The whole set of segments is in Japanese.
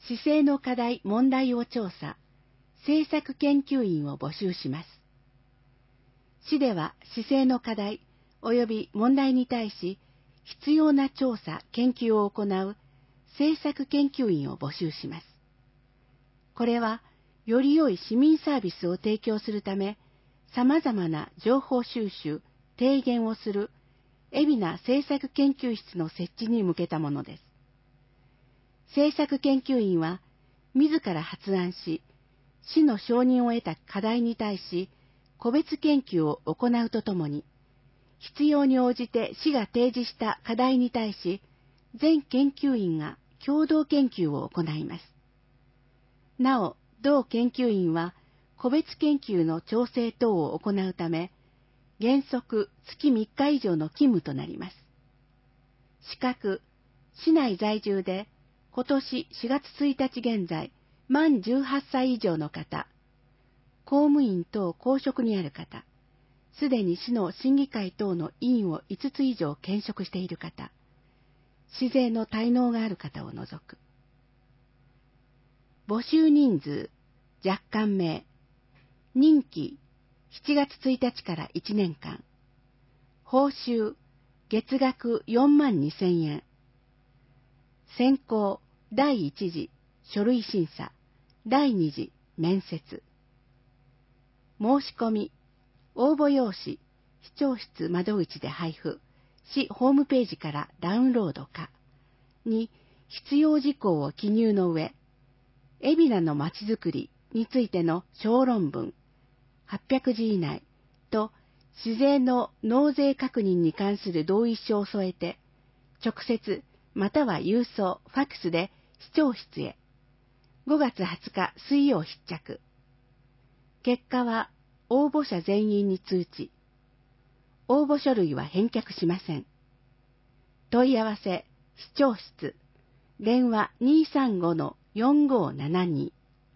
市政の課題問題を調査、政策研究員を募集します。市では市政の課題及び問題に対し必要な調査・研究を行う政策研究員を募集します。これはより良い市民サービスを提供するため、様々な情報収集・提言をする海老名政策研究室の設置に向けたものです。政策研究員は自ら発案し、市の承認を得た課題に対し個別研究を行うとともに、必要に応じて市が提示した課題に対し、全研究員が共同研究を行います。なお、同研究員は個別研究の調整等を行うため、原則月3日以上の勤務となります。資格、市内在住で今年4月1日現在、満18歳以上の方、公務員等公職にある方、すでに市の審議会等の委員を5つ以上兼職している方、市税の滞納がある方を除く。募集人数、若干名、任期、7月1日から1年間、報酬、月額42,000円、選考、第1次、書類審査、第2次、面接。申し込み、応募用紙、市長室窓口で配布、市ホームページからダウンロードか、に必要事項を記入の上、海老名のまちづくりについての小論文、800字以内と市税の納税確認に関する同意書を添えて、直接または郵送、ファックスで市長室へ、5月20日水曜必着。結果は応募者全員に通知。応募書類は返却しません。問い合わせ、市長室、電話 235-4572。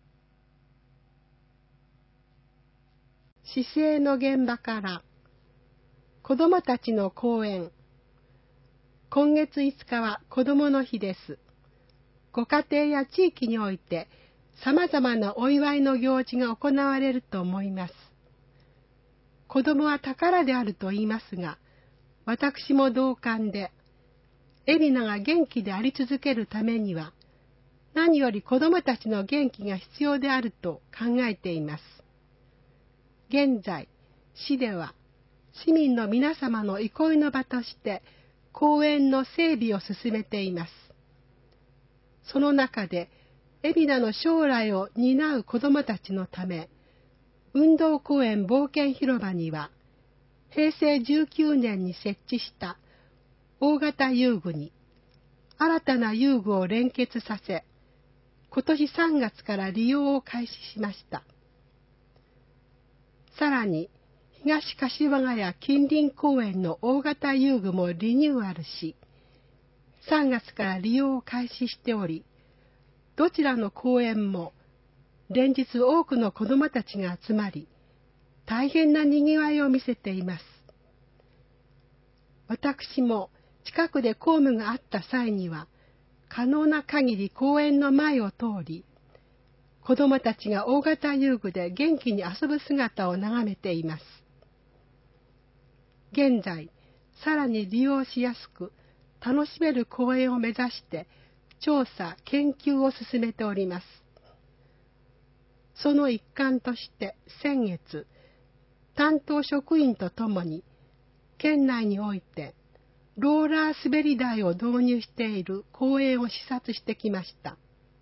市政の現場から、子どもたちの講演。今月5日は子どもの日です。ご家庭や地域において、様々なお祝いの行事が行われると思います。子どもは宝であると言いますが、私も同感で、海老名が元気であり続けるためには、何より子どもたちの元気が必要であると考えています。現在、市では、市民の皆様の憩いの場として、公園の整備を進めています。その中で、海老名の将来を担う子どもたちのため、運動公園冒険広場には、平成19年に設置した大型遊具に、新たな遊具を連結させ、今年3月から利用を開始しました。さらに、東柏ヶ谷近隣公園の大型遊具もリニューアルし、3月から利用を開始しており、どちらの公園も連日多くの子どもたちが集まり、大変なにぎわいを見せています。私も近くで公務があった際には、可能な限り公園の前を通り、子どもたちが大型遊具で元気に遊ぶ姿を眺めています。現在、さらに利用しやすく楽しめる公園を目指して調査・研究を進めております。その一環として先月、担当職員とともに県内においてローラー滑り台を導入している公園を視察してきました。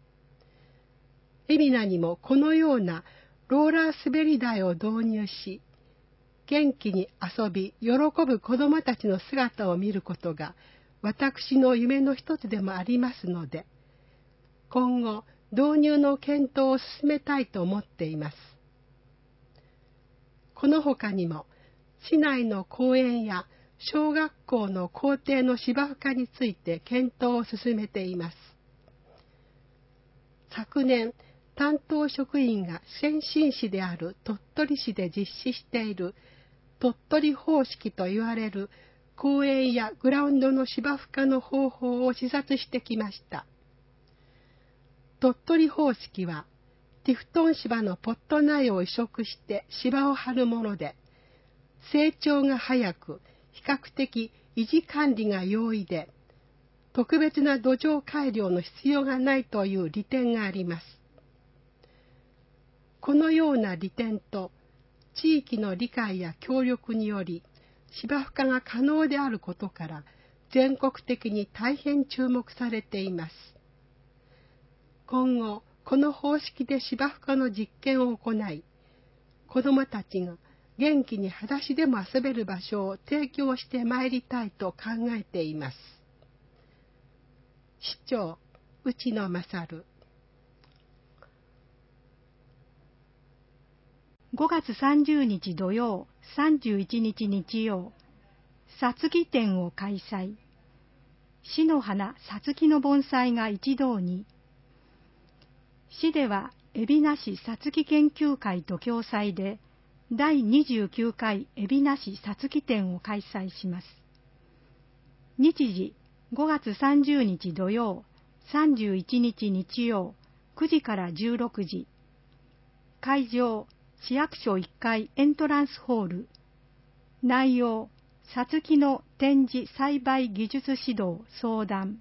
海老名にもこのようなローラー滑り台を導入し、元気に遊び、喜ぶ子どもたちの姿を見ることが私の夢の一つでもありますので、今後導入の検討を進めたいと思っています。この他にも、市内の公園や小学校の校庭の芝生化について検討を進めています。昨年、担当職員が先進市である鳥取市で実施している鳥取方式と言われる公園やグラウンドの芝生化の方法を視察してきました。 鳥取方式は、ティフトン芝のポット苗を移植して芝を張るもので、成長が早く、比較的維持管理が容易で、特別な土壌改良の必要がないという利点があります。このような利点と、地域の理解や協力により、芝生化が可能であることから、全国的に大変注目されています。今後、この方式で芝生化の実験を行い、子どもたちが元気に裸足でも遊べる場所を提供してまいりたいと考えています。市長、内野勝。 5月30日土曜、31日日曜、さつき展を開催。市の花、さつきの盆栽が一堂に。市では、海老名市さつき研究会と共催で、第29回海老名市さつき展を開催します。日時、5月30日土曜、31日日曜、9時から16時。会場、市役所1階エントランスホール。内容、さつきの展示栽培技術指導相談。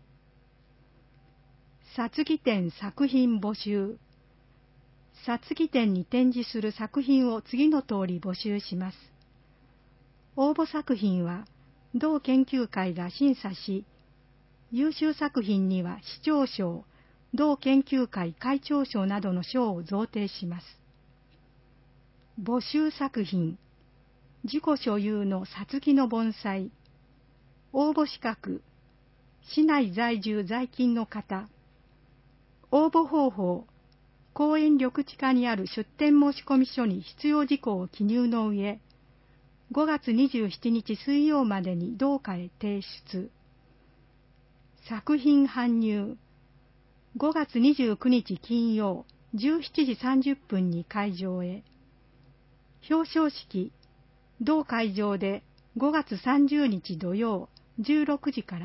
さつき展作品募集。さつき展に展示する作品を次の通り募集します。応募作品は、同研究会が審査し、優秀作品には市長賞、同研究会会長賞などの賞を贈呈します。募集作品、自己所有のさつきの盆栽。応募資格、市内在住在勤の方。応募方法、公園緑地課にある出展申込書に必要事項を記入の上、5月27日水曜までに同課へ提出。作品搬入、5月29日金曜17時30分に会場へ。表彰式、同会場で5月30日土曜16時から。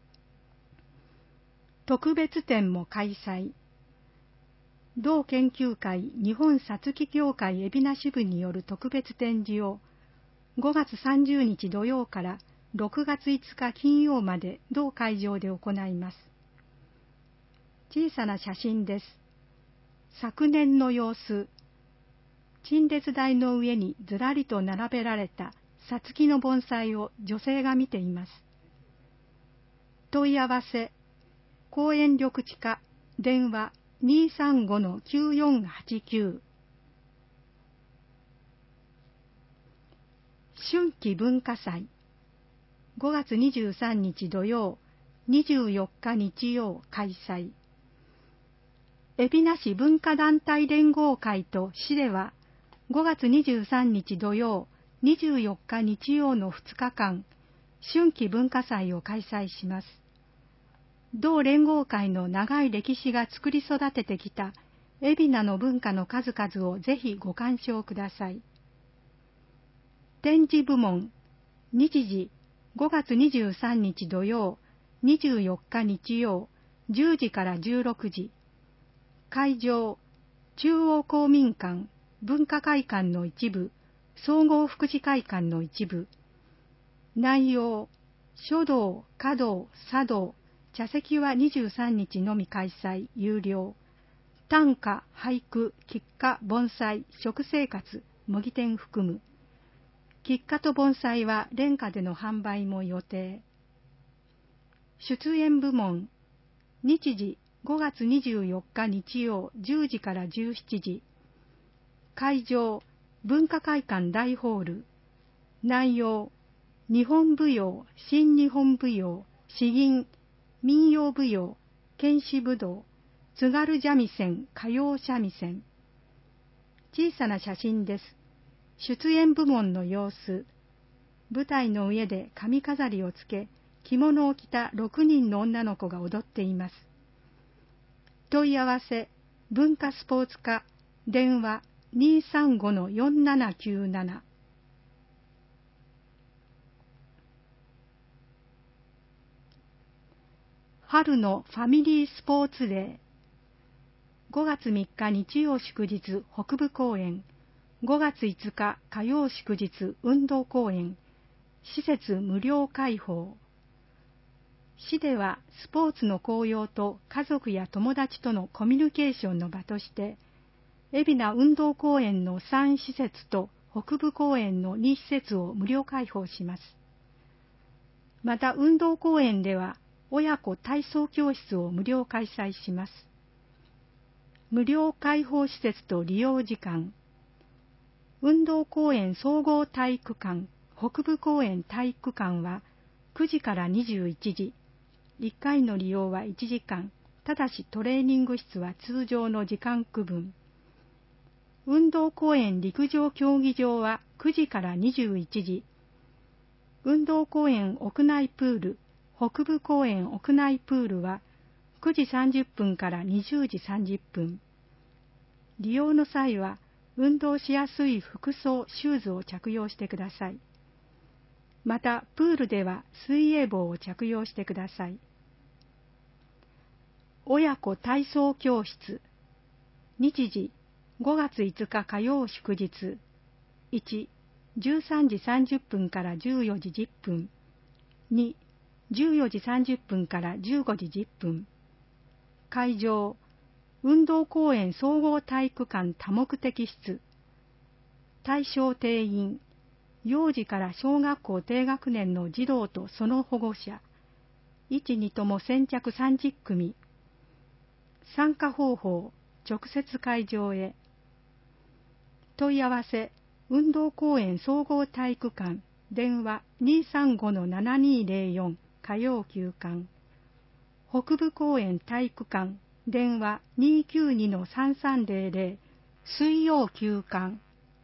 特別展も開催。同研究会日本さつき協会海老名支部による特別展示を5月30日土曜から6月5日金曜まで同会場で行います。小さな写真です。昨年の様子。陳列台の上にずらりと並べられたさつきの盆栽を女性が見ています。問い合わせ、公園緑地課、電話 235-9489。春季文化祭、5月23日土曜、24日日曜開催。海老名市文化団体連合会と市では、5月23日土曜、24日日曜の2日間、春季文化祭を開催します。同連合会の長い歴史が作り育ててきた海老名の文化の数々をぜひご鑑賞ください。展示部門、日時5月23日土曜、24日日曜、10時から16時。会場、中央公民館、文化会館の一部、総合福祉会館の一部。内容、書道、華道、茶道、茶席は23日のみ開催、有料。短歌、俳句、菊花、盆栽、食生活、模擬店含む。菊花と盆栽は廉価での販売も予定。出演部門、日時5月24日日曜10時から17時。会場、文化会館大ホール。内容、日本舞踊、新日本舞踊、詩吟、民謡舞踊、剣士武道、津軽三味線、歌謡三味線。小さな写真です。出演部門の様子。舞台の上で髪飾りをつけ、着物を着た6人の女の子が踊っています。問い合わせ、文化スポーツ課、電話 235-4797。春のファミリースポーツデー。 5月3日日曜祝日北部公園、5月5日火曜祝日運動公園、施設無料開放。市ではスポーツの効用と家族や友達とのコミュニケーションの場として、海老名運動公園の3施設と北部公園の2施設を無料開放します。また運動公園では親子体操教室を無料開催します。無料開放施設と利用時間。運動公園総合体育館、北部公園体育館は9時から21時。1回の利用は1時間、ただしトレーニング室は通常の時間区分。運動公園陸上競技場は9時から21時。運動公園屋内プール、北部公園屋内プールは9時30分から20時30分。利用の際は運動しやすい服装、シューズを着用してください。また、プールでは水泳帽を着用してください。親子体操教室。日時、5月5日火曜祝日。1、13時30分から14時10分。2、14時30分から15時10分。会場、運動公園総合体育館多目的室。対象定員、幼児から小学校低学年の児童とその保護者、1、2とも先着30組。参加方法、直接会場へ。問い合わせ、運動公園総合体育館、電話 235-7204 火曜休館。北部公園体育館、電話 292-3300 水曜休館。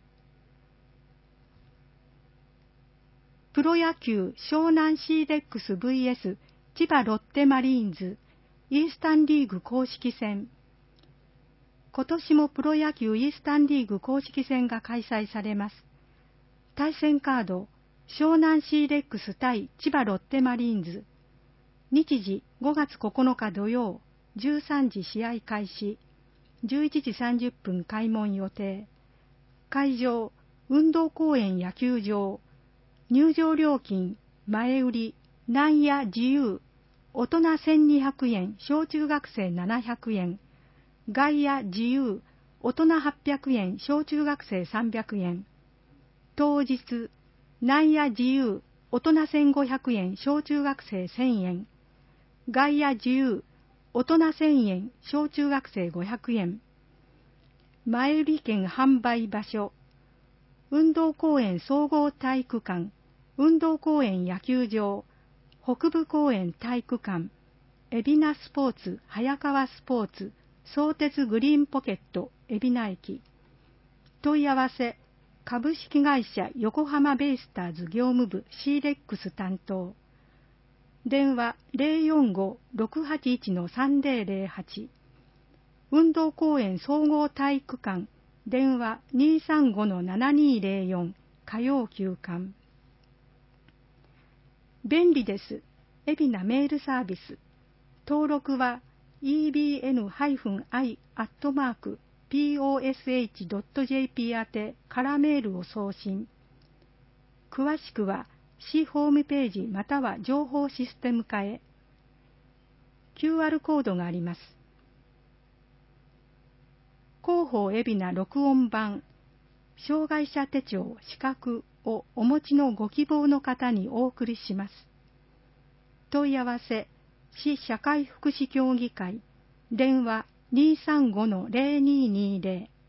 プロ野球湘南シーレックス vs 千葉ロッテマリーンズイースタンリーグ公式戦。今年もプロ野球イースタンリーグ公式戦が開催されます。対戦カード、湘南シーレックス対千葉ロッテマリーンズ。日時5月9日土曜、13時試合開始、11時30分開門予定。会場、運動公園野球場。入場料金、前売り、内野自由、大人1200円、小中学生700円。外野自由、大人800円、小中学生300円。当日、内野自由、大人1500円、小中学生1000円。外野自由、大人1000円、小中学生500円。前売り券販売場所、運動公園総合体育館、運動公園野球場、北部公園体育館、海老名スポーツ、早川スポーツ、相鉄グリーンポケット、海老名駅。問い合わせ、株式会社横浜ベイスターズ業務部シーレックス担当。電話 045-681-3008。運動公園総合体育館、電話 235-7204 火曜休館。便利です。海老名メールサービス。登録は ebn-i@posh.jp 宛てからメールを送信。詳しくは市ホームページまたは情報システム課へ。QR コードがあります。広報海老名録音版、障害者手帳資格をお持ちのご希望の方にお送りします。問い合わせ、市社会福祉協議会、電話 235-0220